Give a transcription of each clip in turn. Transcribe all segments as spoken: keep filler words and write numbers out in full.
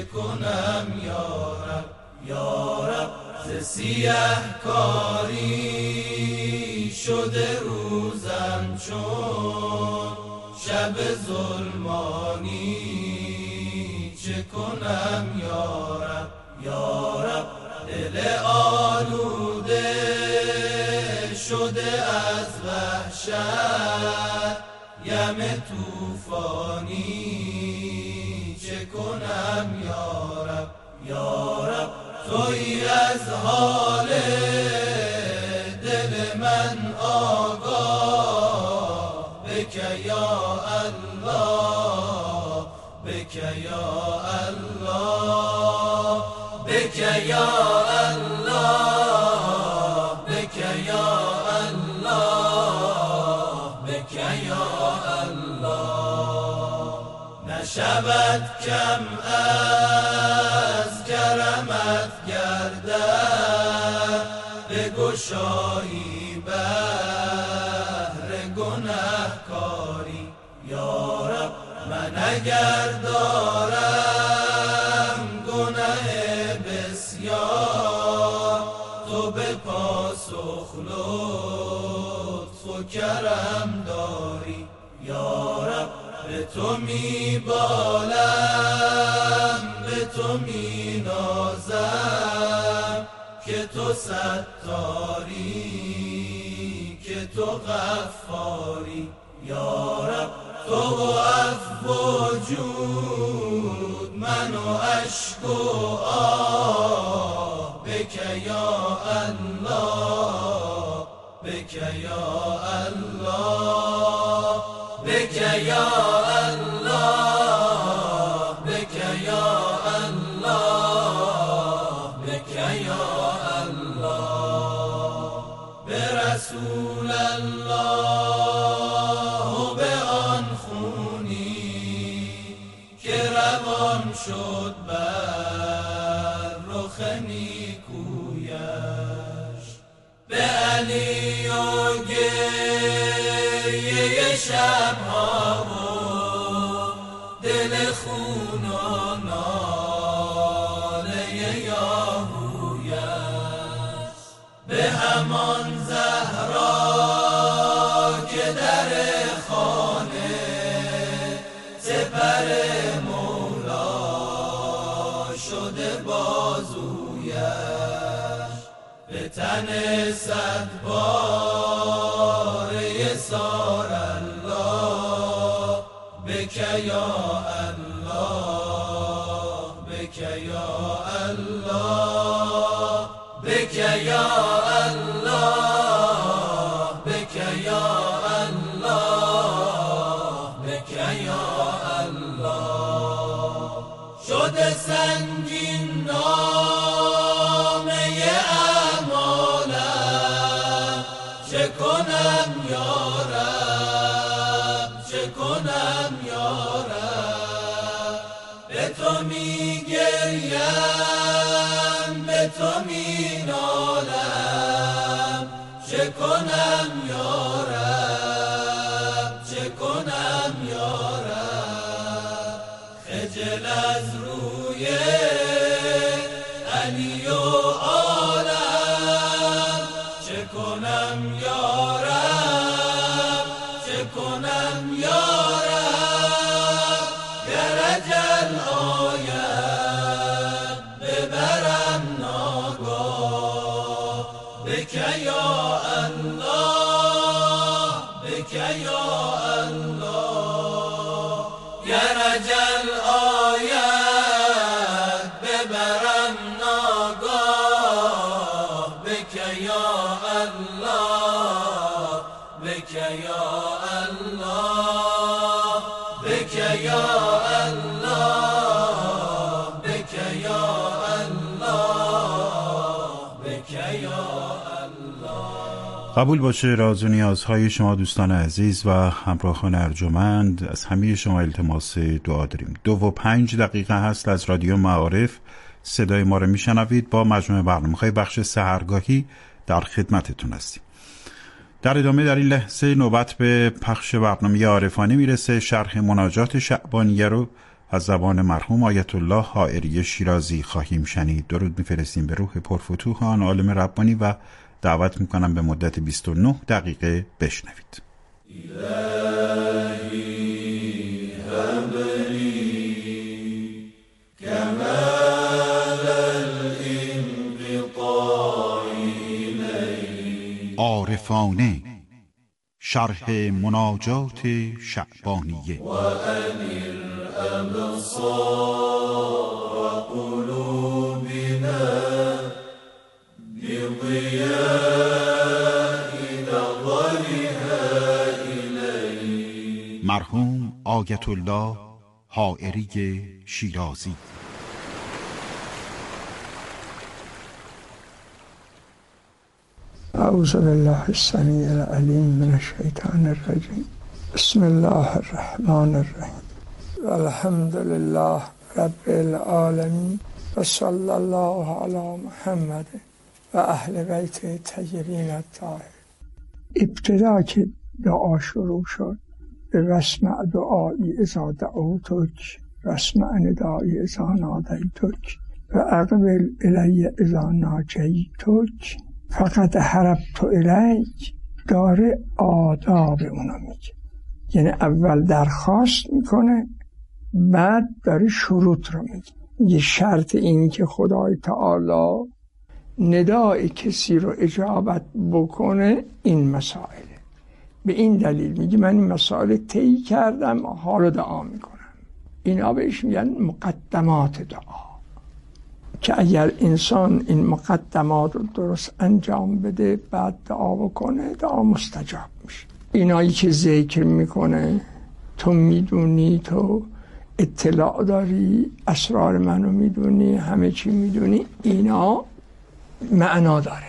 چه کنم یارب یارب ز سیه کاری شده روزم چون شب ظلمانی چه کنم یارب یارب دل آلوده شده از وحشت یم توفانی چه کنم یارب یارب تویی از حال دل من آگاه بکه یا الله بکه یا الله بکه یا الله بکه یا الله بکه یا الله نشود کم از کرمت گردد بگشایی بهر گنهکاری یارب من اگر دارم گناه بسیار تو به پاسخ لطف و کرم داری یارب به تو می بالم به تو می نازم که تو ستاری که تو غفاری یارب تو و عفو و جود من و اشک و آه بکه یا الله بکه یا الله بکه یا الله بکه یا الله بکه یا الله به رسول الله و به آن خونی که روان شد بر رخ نیکویش به علی و گریه شبها و دل خون و ناله یاهویش به همان زهرا که در خانه سپر مولا شده بازویش به تن صد باره سار الله بکه یا الله بکه یا الله بکه یا الله بکه یا الله بکه یا الله شده سنگین نامه اعمالم چه کنم یارب چه کنم یارب به تو می گریم به تو می نالم چه کنم یارب چه کنم یارب خجل از روی علی و آلم چه کنم یارب چه کنم یارب گر اجل آید ببرم ناگاه بکه یا الله بکه یا الله گر اجل آید ببرم ناگاه بکه یا الله بکه یا الله بکه یا الله بکه یا الله بکه یا الله. قبول باشه راز و نیازهای شما دوستان عزیز و همراهان ارجمند. از همه شما التماس دعا داریم. دو و پنج دقیقه هست از رادیو معارف صدای ما رو میشنوید. با مجموعه برنامه‌های بخش سحرگاهی در خدمتتون هستیم. در ادامه در این لحظه نوبت به پخش برنامه عارفانه میرسه. شرح مناجات شعبانیه رو از زبان مرحوم آیت الله حائری شیرازی خواهیم شنید. درود می‌فرستیم به روح پرفتوح آن عالم ربانی و دعوت می‌کنم به مدت بیست و نه دقیقه بشنوید. إلهي هب لي كمال الانقطاع إليك. عارفانه شرح مناجات شعبانیه. وأنر أبصار قلوبنا بضياء نظرها إليك. مرحوم آیت الله حائری شیرازی. اعوذ بالله السمیع العلیم من الشیطان الرجیم. بسم الله الرحمن الرحیم. الحمد لله رب العالمین و صلی الله علی محمد و اهل بیت طیبین الطاهرین. ابتدا که دعا شروع شد به واسمع دعایی اذا دعوتک واسمع ندایی اذا نادیتک و اقبل الی اذا ناجیتک فقط حربت الیک، داره آداب اونو میگه. یعنی اول درخواست میکنه، بعد داره شروط رو میگه. یه شرط این که خدای تعالی ندای کسی رو اجابت بکنه این مسائله. به این دلیل میگه من این مسائل طی کردم، حالا دعا میکنم. اینا بهش میگن مقدمات دعا، که اگر انسان این مقدمات رو درست انجام بده بعد دعا بکنه دعا مستجاب میشه. اینایی که ذکر میکنه تو میدونی، تو اطلاع داری، اسرار منو میدونی، همه چی میدونی، اینا معنا داره.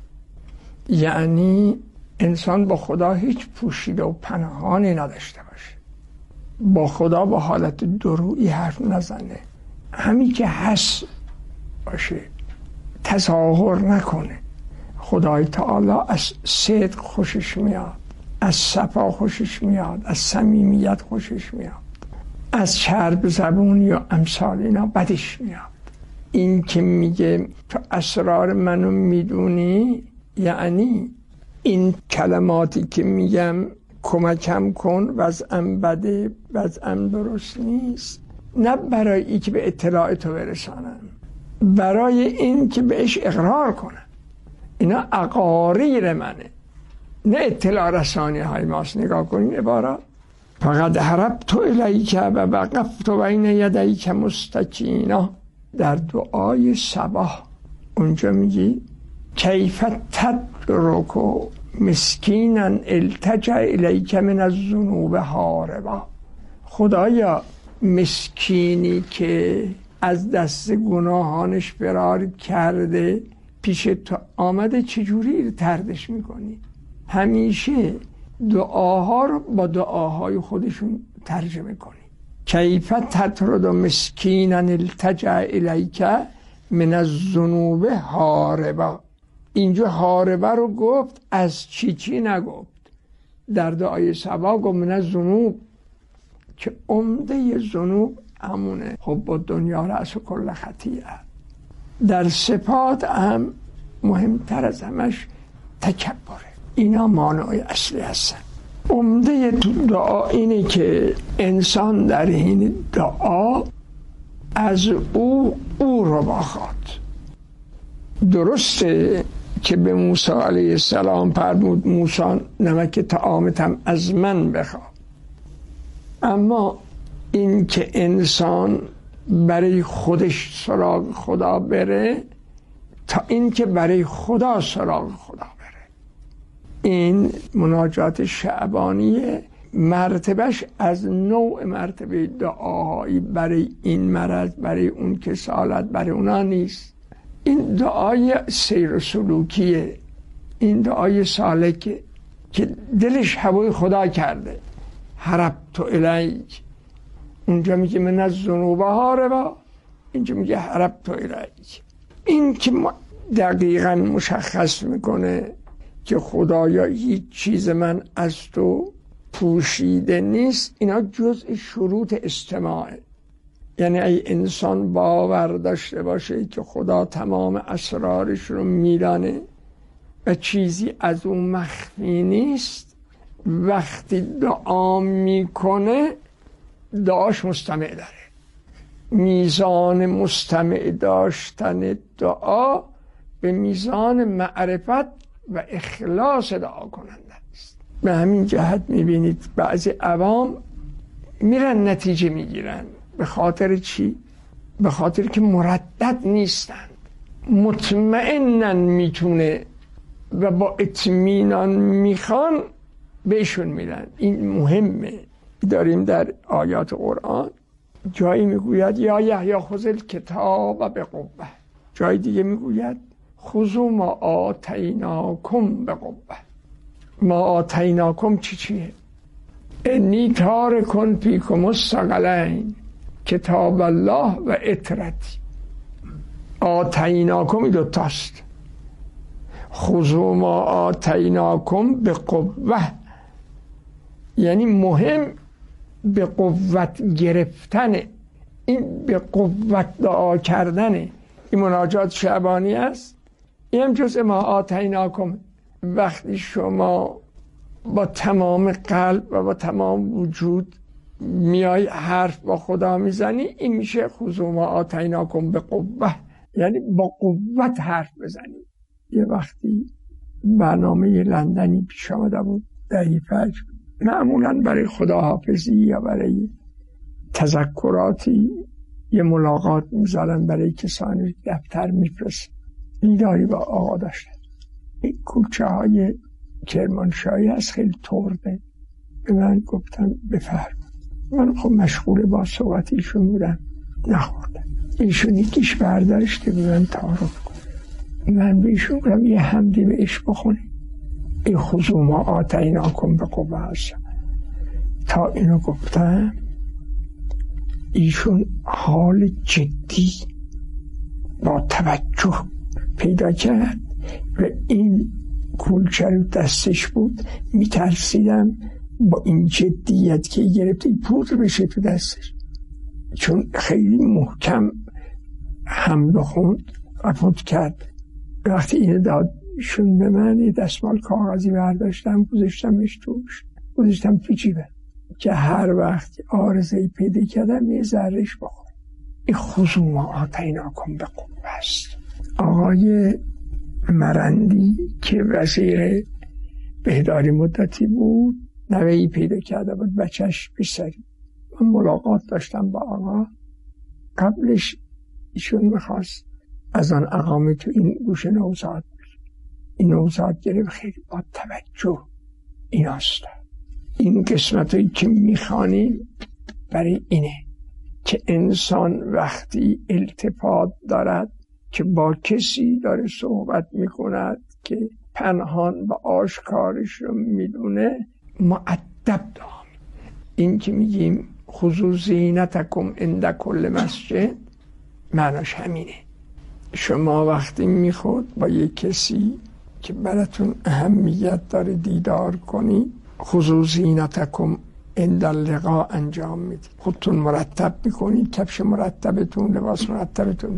یعنی انسان با خدا هیچ پوشیده و پنهانی نداشته باشه، با خدا با حالت درویی حرف نزنه، همین که هست باشه، تظاهر نکنه. خدای تعالی از صدق خوشش میاد، از صفا خوشش میاد، از صمیمیت خوشش میاد، از چرب زبونی و امثال اینا بدش میاد. این که میگه تو اسرار منو میدونی، یعنی این کلماتی که میگم کمکم کن، وضعم بده، وضعم درست نیست، نه برای این که به اطلاع تو برسانم، برای این که بهش اقرار کنم. اینا اقاریر منه، نه اطلاع رسانی های ماست. نگاه کنین عبارات. فقط حربت الیک و وقفت بین یدیک مستکینا. در دعای صباح اونجا میگی کیف تدرک مسکینا التجا الیک من الذنوب هاربا. خدایا مسکینی که از دست گناهانش فرار کرده پیش تو آمده چجوری تردش میکنی؟ همیشه دعاها رو با دعاهای خودشون ترجمه کنی. کیف تطرد مسکینا التجا الیک من الذنوب هاربا. اینجا هاربا رو گفت، از چی چی نگفت. در دعای صبا گفت من الذنوب، که عمده ذنوب همونه حب دنیا رأس کل خطیئه. در صفات هم مهمتر از همش تکبره. اینا مانع اصلی هستن. عمده دعا اینه که انسان در این دعا از او او رو بخواد. درسته که به موسی علیه السلام فرمود موسی نمک طعامتم از من بخواد، اما این که انسان برای خودش سراغ خدا بره تا این که برای خدا سراغ خدا بره. این مناجات شعبانیه، مرتبهش از نوع مرتبه دعاهایی برای این مرض، برای اون کسالت، برای اونا نیست. این دعای سیر سلوکیه، این دعای سالکه که دلش هوای خدا کرده. حربت الیک، اونجا میگه من از ذنوب هاربا، اینجا میگه حربت الیک. این که دقیقا مشخص میکنه که خدایا هیچ چیز من از تو پوشیده نیست. اینا جزء شروط استماعه. یعنی ای انسان باور داشته باشه که خدا تمام اسرارش رو میدانه و چیزی از اون مخفی نیست، وقتی دعا میکنه دعاش مستمع داره. میزان مستمع داشتن دعا به میزان معرفت و اخلاص دعا کننده است. به همین جهت میبینید بعضی عوام میرن نتیجه میگیرن. به خاطر چی؟ به خاطر که مردد نیستند، مطمئنن میتونه و با اطمینان میخوان بهشون میرن. این مهمه. داریم در آیات قرآن جایی میگوید یا یحیی خذ الکتاب به قوة، جای دیگه میگوید خذوا ما آتیناکم به قوة. ما آتیناکم چی چیه؟ انی تارک فیکم الثقلین کتاب الله و اطرتی. آتیناکم این دوتاست. خذوا ما آتیناکم به قوة یعنی مهم به قوت گرفتنه. این به قوت دعا کردنه. این مناجات شعبانی است. این هم جزء ما آتیناکم. وقتی شما با تمام قلب و با تمام وجود میای حرف با خدا میزنی، این میشه خذوا ما آتیناکم به قوة، یعنی با قوت حرف بزنی. یه وقتی برنامه لندنی پیش آمده بود دهی فجر، معمولا برای خداحافظی یا برای تذکراتی یه ملاقات میذارن برای کسانی دفتر میفرست. دیداری با آقا داشتن. این کوچه های کرمانشاهی هست، خیلی ترده. به من گفتن بفرم. من خب مشغول با صحبت ایشون بودم، نخوردم. ایشون یکیش برداشته به من تعارف کن. من به ایشون گفتم یه حمدی به عشق بخونه. ای خذوا ما آتیناکم به قوة هستم. تا اینو گفتم ایشون حال جدی با توجه پیدا کرد و این کلچه رو دستش بود. میترسیدم با این جدیت که گرفته پودر بشه تو دستش، چون خیلی محکم حمد خوند و پود کرد. وقتی اینو داد شون به من یه دستمال کاغذی برداشتم گذاشتمش توش، گذاشتم تو جیبم که هر وقت عارضه‌ای پیدا کردم یه ذرهش بخور. این خذوا ما آتیناکم به قوة است. آقای مرندی که وزیر بهداری مدتی بود، نوه‌ای پیدا کرده بود، بچهش پسری. من ملاقات داشتم با آقا. قبلش ایشون میخواست از آن اقامه تو این گوشه نوزاد. این نوزاد گرفت خیلی با توجه این هست. این قسمت هایی که میخوانیم برای اینه که انسان وقتی التفات دارد که با کسی داره صحبت میکند که پنهان و آشکارش رو میدونه مؤدب دام. این که میگیم خذوا زینتکم عند کل مسجد معناش همینه. شما وقتی میخواد با یک کسی که براتون اهمیت داره دیدار کنی، خذوا زینتکم عند اللقاء انجام میدید. خودتون مرتب میکنید، کفش مرتبتون، لباس مرتبتون.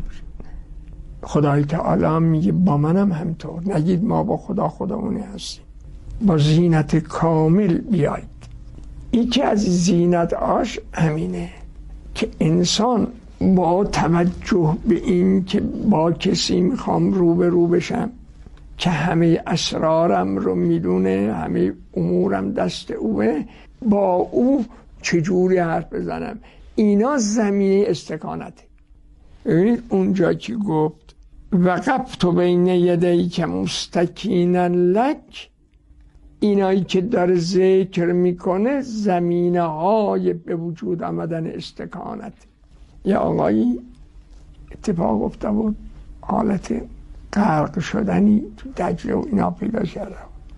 خدای تعالی میگه با منم همطور. نگید ما با خدا خودمونی هستیم. با زینت کامل بیایید. این که از زینت آش همینه که انسان با توجه به این که با کسی میخوام رو به رو بشم که همه اسرارم رو میدونه، همه امورم دست اوه، با او چجوری حرف بزنم، اینا زمینه استکانته. ببینید اونجا که گفت وقفت بین یدی که مستکینا لک، اینایی که داره ذکر میکنه زمینه های به وجود آمدن استکانت. یا آقایی اتفاق افتاد بود، حالت غرق شدنی تو دجله و اینا پیدا کرده،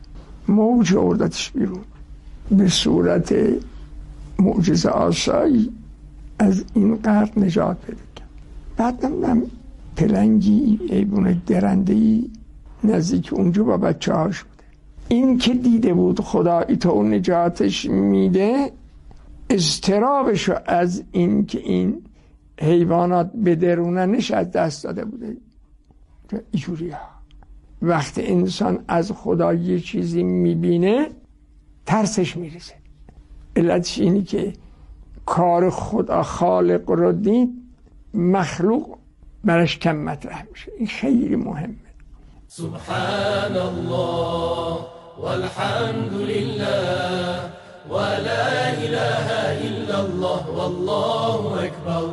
موج اردتش بیرون، به صورت معجزه آسایی از این غرق نجات پیدا کرد. بعد نمیدونم پلنگی ایبون درندهی نزدیک اونجا با بچه هاش بوده. این که دیده بود خدایی تا اون نجاتش میده، اضطرابشو از این که این حیوانات بدروننش از دست داده بوده. اینجوری ها وقتی انسان از خدا یه چیزی میبینه ترسش میرسه. علتش اینی که کار خدا خالق رو دید، مخلوق برش کم مطرح میشه. این خیلی مهمه. سبحان الله والحمد لله ولا اله الا الله والله اکبر.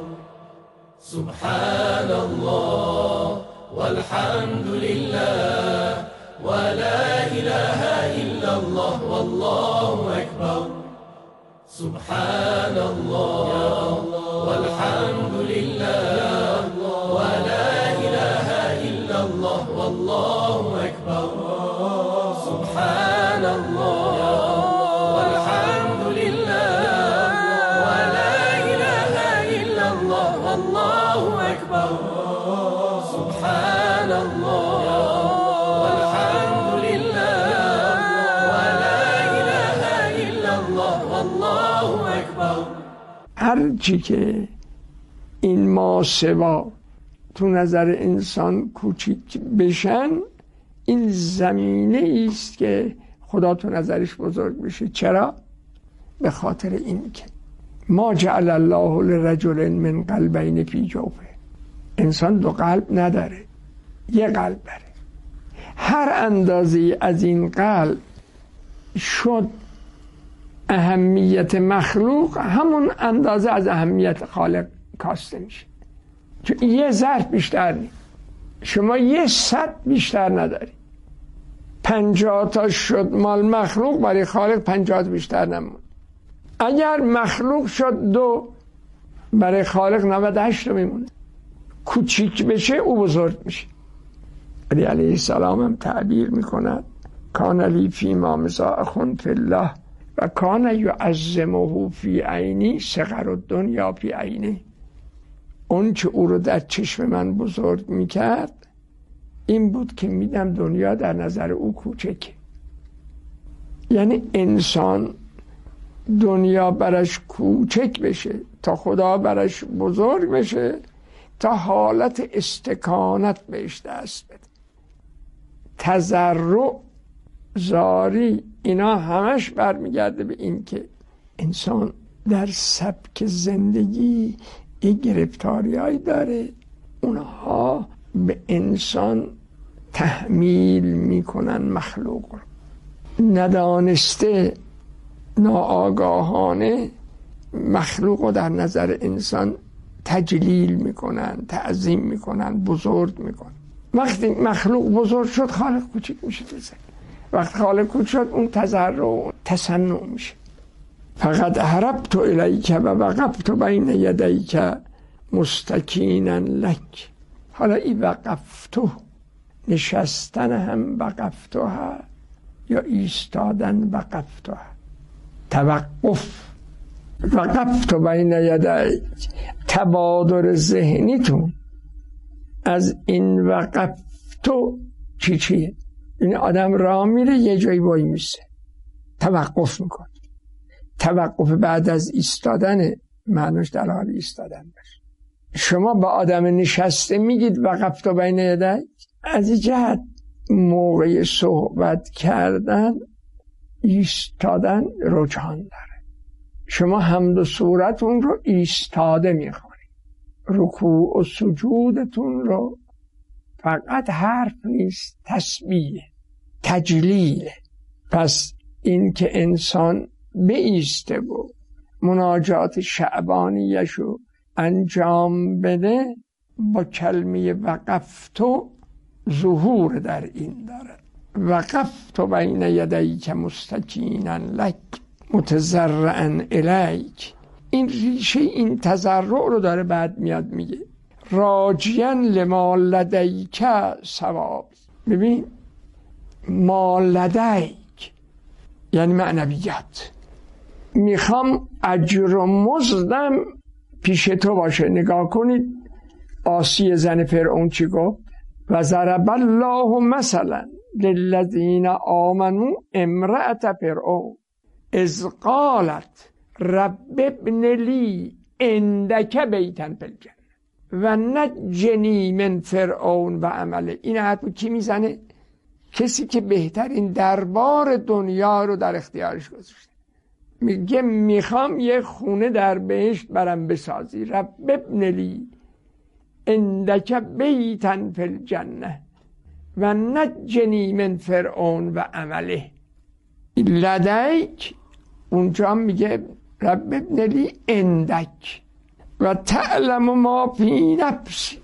سبحان الله والحمد لله ولا اله الا الله والله اکبر. سبحان الله والحمد لله ولا اله الا الله والله اکبر. سبحان الله والحمد لله ولا اله الا الله والله اکبر. سبحان الله والحمد لله ولا اله الا الله والله اکبر. هر چی که این ماسوا تو نظر انسان کوچیک بشن، این زمینه است که خدا تو نظرش بزرگ بشه. چرا؟ به خاطر این که ما جعل الله لرجل من قلبین فی جوفه. انسان دو قلب نداره، یه قلب داره. هر اندازه از این قلب شد اهمیت مخلوق، همون اندازه از اهمیت خالق کاسته میشه. چون یه ظرف بیشتر نیست. شما یه صد بیشتر نداری. پنجاه تا شد مال مخلوق، برای خالق پنجاه بیشتر نمون. اگر مخلوق شد دو، برای خالق نود و هشت میمونه. کوچیک بشه او بزرگ میشه. علی علیه السلام هم تعبیر میکند کان لی فی ما مزاح فی الله و کان یعظمه فی عینی صغر الدنیا فی عینی. اون که او رو در چشم من بزرگ میکرد این بود که میدم دنیا در نظر او کوچکه. یعنی انسان دنیا برش کوچک بشه تا خدا برش بزرگ بشه، تا حالت استکانت بهش دست بده. تضرع، زاری، اینا همش برمیگرده به این که انسان در سبک زندگی یه گرفتاریایی داره، اونها به انسان تحمیل میکنن مخلوق رو. ندانسته، ناآگاهانه مخلوق رو در نظر انسان تجلیل میکنن، تعظیم میکنن، بزرگ میکنن. وقتی مخلوق بزرگ شد خالق کوچیک میشه. وقتی خالق کوچیک شد اون تضرع و تصنع میشه. فقط هربت الیک و وقفت بین یدیک مستکینا لک. حالا این وقفتو، نشستن هم وقفتوها یا ایستادن وقفتوها. توقف، وقفت بین یدیک، تبادر ذهنیتون از این وقفتو چی چیه؟ این آدم راه میره یه جایی وای میسه، توقف میکنه. توقف بعد از ایستادن معنوش در حال ایستادن باشه. شما با آدم نشسته میگید وقفت بین یدیک، از این جهت موقع صحبت کردن ایستادن رجحان داره. شما حمد و صورتون رو ایستاده میخوانید، رکوع و سجودتون رو فقط حرف نیست، تسبیح، تجلیل. پس این که انسان بایسته و مناجات شعبانیشو انجام بده با کلمه وقفتو ظهور در این داره. وقفت بین یدیک مستکینا لک متضرعا الیک. این ریشه این تضرع رو داره بعد میاد میگه راجیا لما لدیک ثواب. ببین ما لدیک یعنی معنویت، میخوام اجر و مزدم پیش تو باشه. نگاه کنید آسیه زن فرعون چی گفت؟ و ضرب الله مثلا للذین آمنوا امرأة فرعون اذ قالت رب ابن لی عندک بیتن فی الجنه و نجنی من فرعون و عمله. این حرف کی میزنه؟ کسی که بهترین دربار دنیا رو در اختیارش گذاشته. میگه میخوام یه خونه در بهشت برم بسازی، رب ابن لی عندک بیتن فی الجنه و نجنی من فرعون و عمله. لدیک اونجا میگه رب ابن لی عندک و تعلم ما فی نفسی،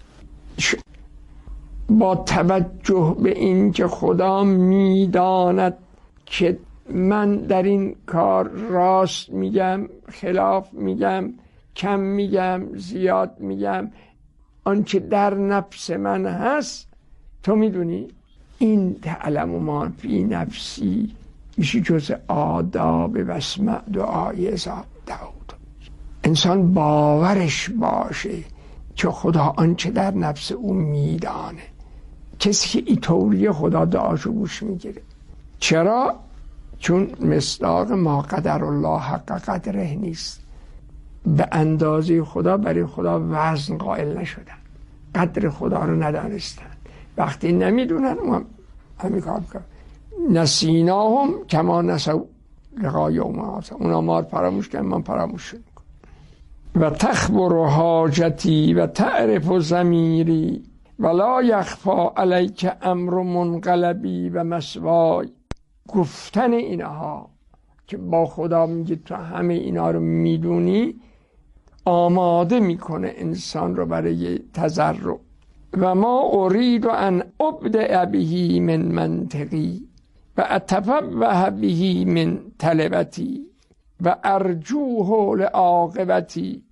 با توجه به این که خدا میداند که من در این کار راست میگم، خلاف میگم، کم میگم، زیاد میگم، آنچه در نفس من هست تو میدونی. این تعلم ما فی نفسی میشه جز آداب وسمع دعای ازاد داود. انسان باورش باشه که خدا آنچه در نفس او میدانه. کسی که اینطوری خدا دعاشو گوش میگیره. چرا؟ چون مصداق ما قدر الله حق قدره نیست. به اندازه خدا برای خدا وزن قائل نشدن، قدر خدا رو ندانستن. وقتی نمیدونن اون همین کار میکنن. نسیناهم کما نسوا لقاء یوم هذا. اونا ما رو فراموش کردن، من فراموش شدم. و تخبر حاجتی و تعرف ضمیری ولا یخفا علیک امر منقلبی و مسوای. گفتن اینها که با خدا میگه تو همه اینا رو میدونی آماده میکنه انسان رو برای تضرع. و ما ارید ان ابدع به من منطقی و اتفوه به من طلبتی و ارجوه لعاقبتی.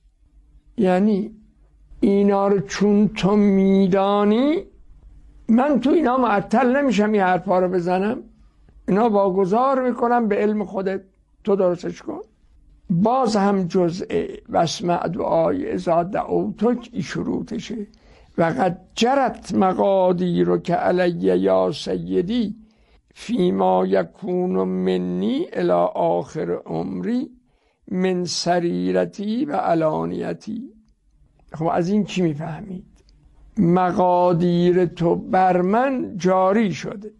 یعنی اینا رو چون تو میدانی من تو اینا معطل نمیشم این حرفا رو بزنم، اینا واگذار میکنم به علم خودت، تو درستش کن. باز هم جزء وسمع دعای اذا دعوتک ای شروطشه. و قد جرت مقادیر که علی یا سیدی فیما یکون منی الی آخر عمری من سریرتی و علانیتی. خب از این چی میفهمید؟ مقادیر تو بر من جاری شده،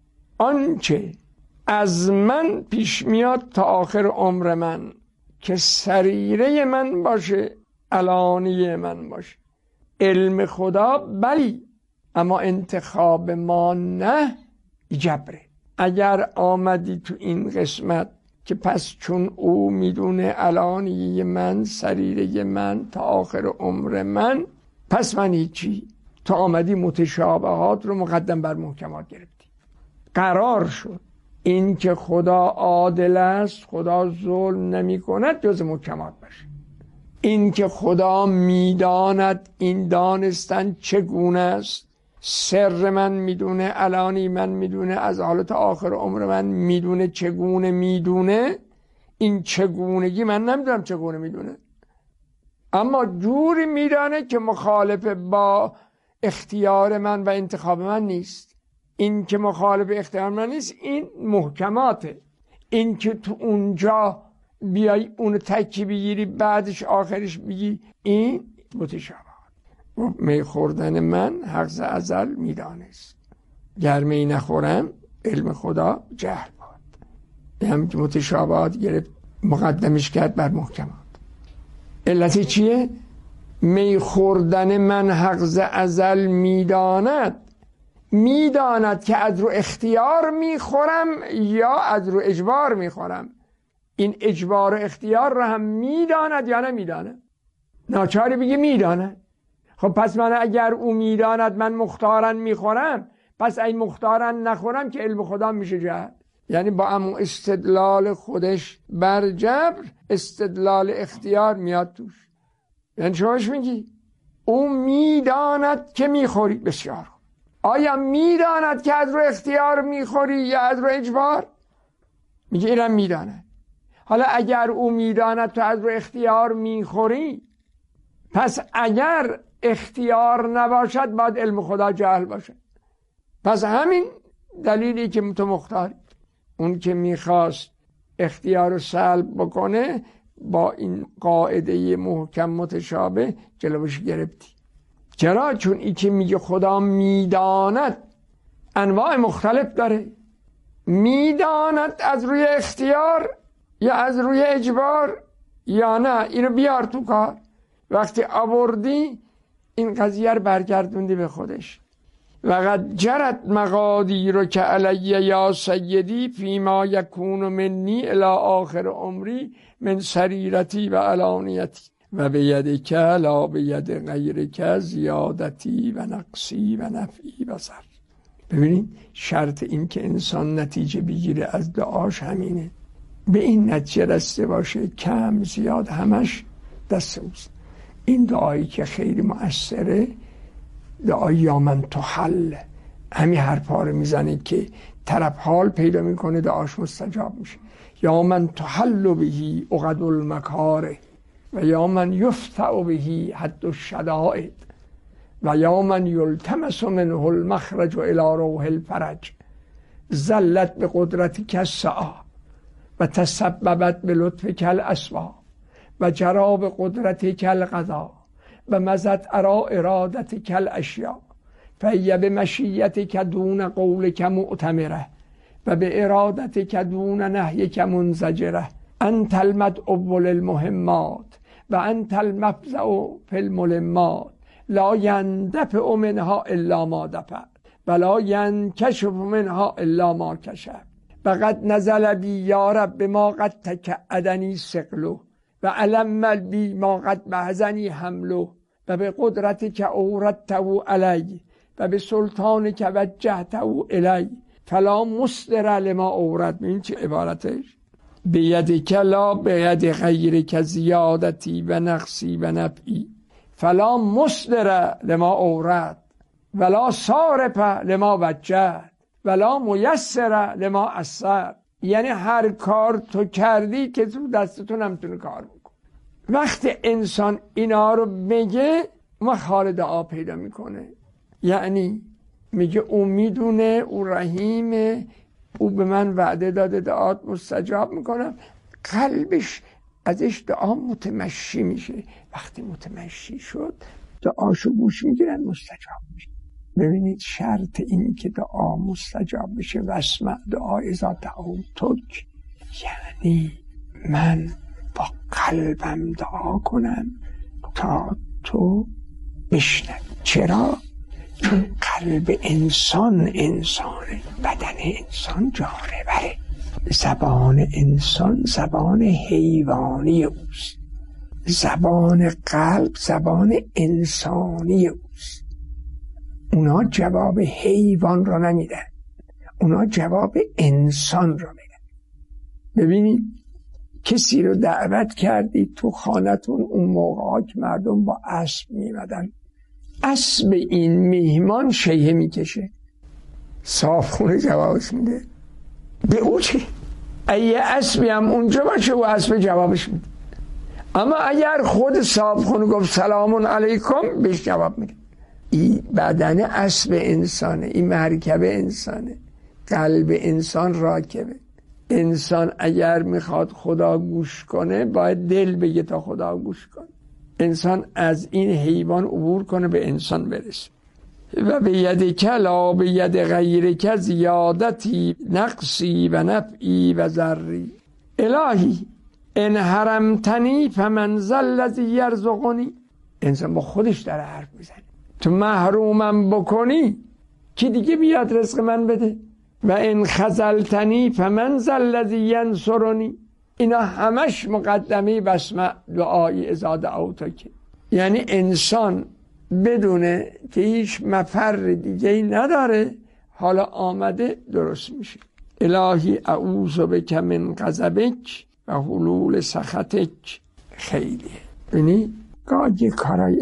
آنچه از من پیش میاد تا آخر عمر من که سریره من باشه، علانیه من باشه. علم خدا بلی، اما انتخاب ما نه، جبره. اگر آمدی تو این قسمت که پس چون او میدونه علانیه من، سریره من تا آخر عمر من، پس من هیچی. تو آمدی متشابهات رو مقدم بر محکمات گرفتی. قرار شد این که خدا عادل است، خدا ظلم نمی کند، جز محکمات باشه. این که خدا میداند، این دانستن چگونه است، سر من میدونه، علانی من میدونه، از حالت آخر عمر من میدونه، چگونه میدونه. این چگونگی من نمیدونم چگونه میدونه، اما جوری میدانه که مخالف با اختیار من و انتخاب من نیست. این که مخالف اختیار من نیست این محکماته. این که تو اونجا بیای اونو تکی بگیری بعدش آخرش بگی این متشابهات. می خوردن من حق ز ازل میدانست، گر می نخورم علم خدا جهل بود. هم که متشابهات گرفت مقدمش کرد بر محکمات. علتی چیه؟ می خوردن من حق ز ازل میداند. میداند که از رو اختیار میخورم یا از رو اجبار میخورم. این اجبار و اختیار رو هم میداند یا نمیداند؟ ناچاری بگی میداند. خب پس من اگر او میداند من مختارن میخورم، پس ای مختارن نخورم که علم خدا میشه جهل. یعنی با همون استدلال خودش بر جبر استدلال اختیار میاد توش. یعنی شماش میگی او میداند که میخوری، بسیار. آیا میداند که از رو اختیار میخوری یا از رو اجبار؟ میگه اینم میداند. حالا اگر او میداند تو از رو اختیار میخوری، پس اگر اختیار نباشد باید علم خدا جهل باشد. پس همین دلیلی که تو مختاری. اون که میخواست اختیار رو سلب بکنه با این قاعده محکم متشابه جلوش گرفتی. چرا؟ چون ای که میگه خدا میداند انواع مختلف داره. میداند از روی اختیار یا از روی اجبار یا نه، اینو بیار تو کار. وقتی آوردی این قضیه رو برگردوندی به خودش. وقد جرت مقادیر که علی یا سیدی فیما یکون منی الی آخر عمری من سریرتی و علانیتی و بیدک لا بید غیرک زیادتی و نقصی و نفعی و ضر. ببینید شرط این که انسان نتیجه بگیره از دعاش همینه، به این نتیجه رسیده باشه، کم زیاد همش دست اوست. این دعایی که خیلی مؤثره دعای یا من تحل، همین حرفا رو میزنه که طرف حال پیدا میکنه دعاش مستجاب میشه. یا من تحل بهی عقد المکاره و یا من یفتع بهی حد الشدائد و یا من یلتمس منه المخرج الى روح الفرج زلت به قدرتی کالسعا و تسببت به لطف کل اسوا و جرا به قدرتی کل قضا و مزد ارا ارادت کل اشیا فهی به مشیت که دون قول که معتمره و به ارادت که دون نهی که منزجره. انت المدعو للمهمات و انت المفزع فی الملمات لا یندفع منها الا ما دفع و لا ینکشف منها الا ما کشف و قد نزل بی یا رب ما قد تکعدنی ثقله و علم بی ما قد بهزنی حمله و به قدرت که اوردته علی و به سلطان که وجهته الی فلا مصدر لما اورد. این چه عبارتش؟ بید کلا بید غیر که زیادتی و نقصی و نفعی فلا مصدر لما اورد ولا صارف لما وجد ولا میسر لما اثر. یعنی هر کار تو کردی که تو دستتون نمیتونه کار بکن. وقتی انسان اینا رو میگه مخال دعا پیدا میکنه، یعنی میگه او میدونه، او رحیمه، او به من وعده داده دعات مستجاب میکنم، قلبش ازش دعا متمشی میشه. وقتی متمشی شد دعاشو گوش میگیرن، مستجاب میشه. ببینید شرط این که دعا مستجاب بشه واسمع دعا اذا دعوتک، یعنی من با قلبم دعا کنم تا تو بشنوی. چرا؟ چون قلب انسان انسانه، بدن انسان جانوره، زبان انسان زبان حیوانی اوست، زبان قلب زبان انسانی اوست. اونا جواب حیوان را نمیدن، اونا جواب انسان را میدن. ببینید کسی رو دعوت کردید تو خانتون، اون موقع که مردم با اسب میمدن، اسب این میهمان شیهه میکشه، صاحبخونه جوابش میده. به او چه؟ اگه اسبی هم اونجا باشه و اسب جوابش میده، اما اگر خود صاحبخونه گفت سلام علیکم بهش جواب میده. این بدن اسب انسانه، این مرکب انسانه، قلب انسان راکبه. انسان اگر میخواد خدا گوش کنه باید دل بگه تا خدا گوش کنه. انسان از این حیوان عبور کنه به انسان برسه. و به ید کلا به ید غیر که زیادتی نقصی و نفعی و ضری. الهی ان حرمتنی فمن ذا الذی یرزقنی. انسان با خودش داره حرف میزنه، تو محرومم بکنی کی دیگه بیاد رزق من بده؟ و ان خذلتنی فمن ذا الذی ینصرنی. اینا همش مقدمه بسمع دعای اذا دعوتک. یعنی انسان بدونه که هیچ مفر دیگه نداره، حالا آمده درست میشه. الهی اعوذ بک من غضبک و حلول سخطک. خیلیه. یعنی گاهی کارای